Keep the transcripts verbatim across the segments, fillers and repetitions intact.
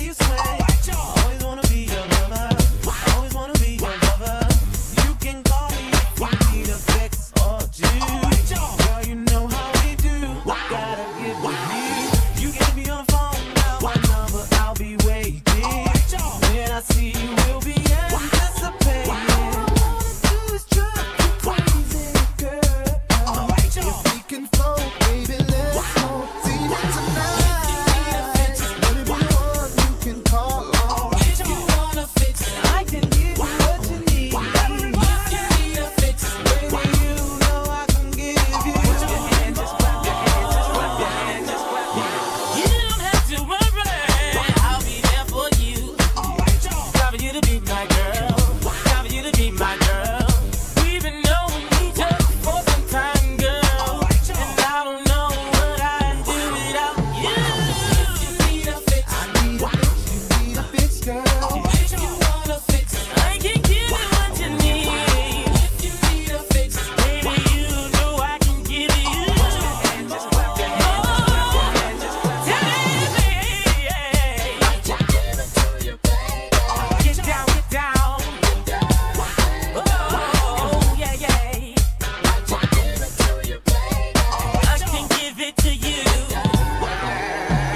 you sway. Always wanna be your lover. Always wanna be your lover. You can call me if you need a fix or two. Girl, you know how we do. Gotta get with you. You get me on the phone now. My number, I'll be waiting. When I see you, we'll be anticipating. All I wanna do is drive you crazy, girl. If we can flow, baby, let's go deep tonight.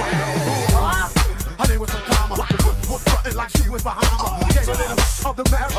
Of the marriage.